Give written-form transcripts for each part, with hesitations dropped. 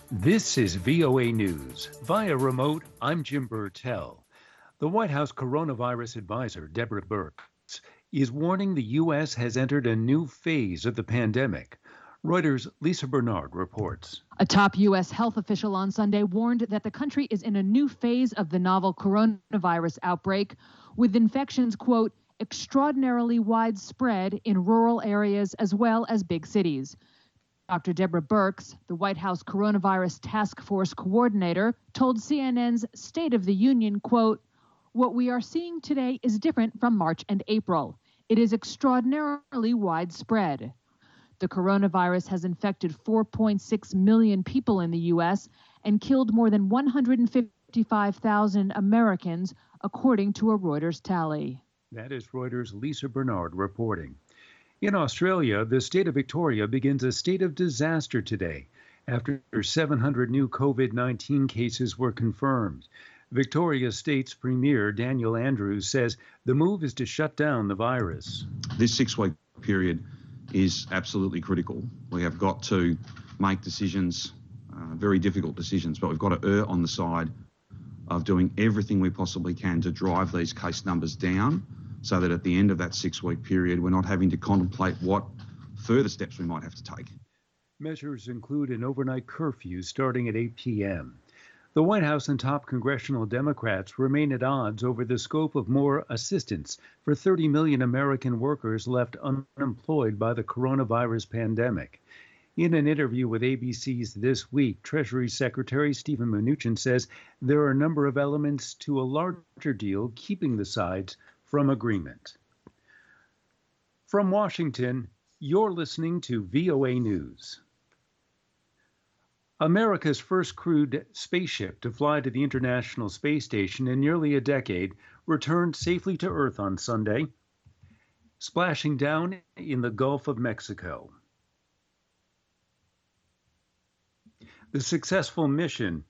This is VOA News. Via remote, I'm Jim Burtell. The White House coronavirus advisor, Deborah Birx, is warning the U.S. has entered a new phase of the pandemic. Reuters' Lisa Bernard reports. A top U.S. health official on Sunday warned that the country is in a new phase of the novel coronavirus outbreak, with infections, quote, extraordinarily widespread in rural areas as well as big cities. Dr. Deborah Birx, the White House Coronavirus Task Force coordinator, told CNN's State of the Union, quote, what we are seeing today is different from March and April. It is extraordinarily widespread. The coronavirus has infected 4.6 million people in the U.S. and killed more than 155,000 Americans, according to a Reuters tally. That is Reuters' Lisa Bernard reporting. In Australia, the state of Victoria begins a state of disaster today after 700 new COVID-19 cases were confirmed. Victoria State's Premier Daniel Andrews says the move is to shut down the virus. This 6-week period is absolutely critical. We have got to make decisions, very difficult decisions, but we've got to err on the side of doing everything we possibly can to drive these case numbers down, so that at the end of that 6-week period, we're not having to contemplate what further steps we might have to take. Measures include an overnight curfew starting at 8 p.m. The White House and top congressional Democrats remain at odds over the scope of more assistance for 30 million American workers left unemployed by the coronavirus pandemic. In an interview with ABC's This Week, Treasury Secretary Steven Mnuchin says there are a number of elements to a larger deal keeping the sides from agreement. From Washington, you're listening to VOA News. America's first crewed spaceship to fly to the International Space Station in nearly a decade returned safely to Earth on Sunday, splashing down in the Gulf of Mexico. The successful mission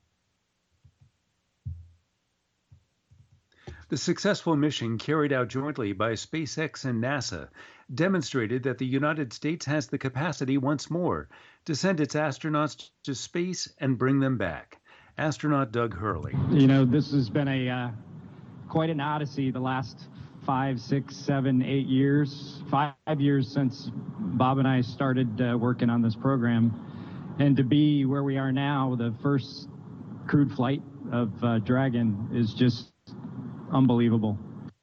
carried out jointly by SpaceX and NASA demonstrated that the United States has the capacity once more to send its astronauts to space and bring them back. Astronaut Doug Hurley. You know, this has been quite an odyssey the last 5, 6, 7, 8 years. 5 years since Bob and I started working on this program. And to be where we are now, the first crewed flight of Dragon is just unbelievable.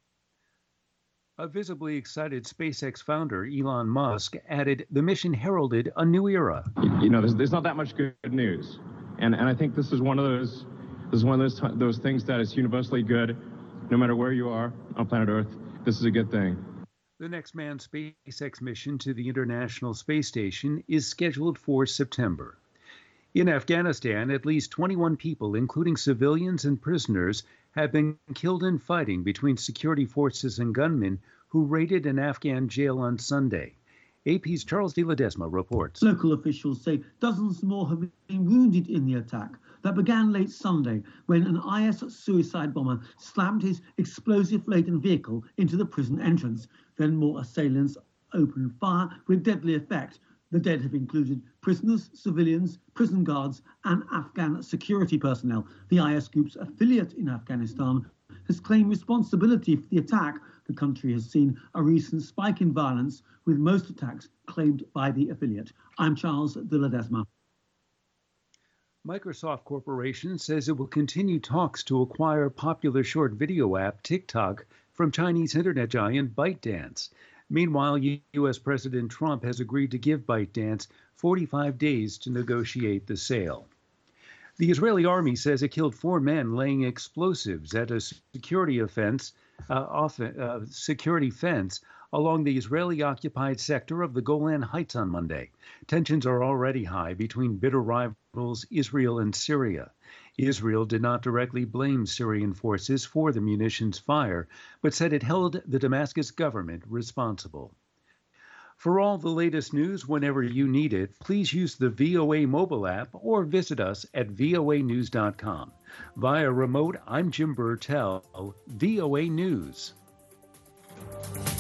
A visibly excited SpaceX founder, Elon Musk, added the mission heralded a new era. You know, there's not that much good news. And I think this is one of those things that is universally good, no matter where you are on planet Earth. This is a good thing. The next manned SpaceX mission to the International Space Station is scheduled for September. In Afghanistan, at least 21 people, including civilians and prisoners, have been killed in fighting between security forces and gunmen who raided an Afghan jail on Sunday. AP's Charles de Ledesma reports. Local officials say dozens more have been wounded in the attack that began late Sunday when an IS suicide bomber slammed his explosive-laden vehicle into the prison entrance. Then more assailants opened fire with deadly effect. The dead have included prisoners, civilians, prison guards, and Afghan security personnel. The IS group's affiliate in Afghanistan has claimed responsibility for the attack. The country has seen a recent spike in violence, with most attacks claimed by the affiliate. I'm Charles de Ledesma. Microsoft Corporation says it will continue talks to acquire popular short video app TikTok from Chinese internet giant ByteDance. Meanwhile, U.S. President Trump has agreed to give ByteDance 45 days to negotiate the sale. The Israeli army says it killed 4 men laying explosives at a security fence along the Israeli-occupied sector of the Golan Heights on Monday. Tensions are already high between bitter rivals Israel and Syria. Israel did not directly blame Syrian forces for the munitions fire, but said it held the Damascus government responsible. For all the latest news whenever you need it, please use the VOA mobile app or visit us at voanews.com. Via remote, I'm Jim Burtell, VOA News.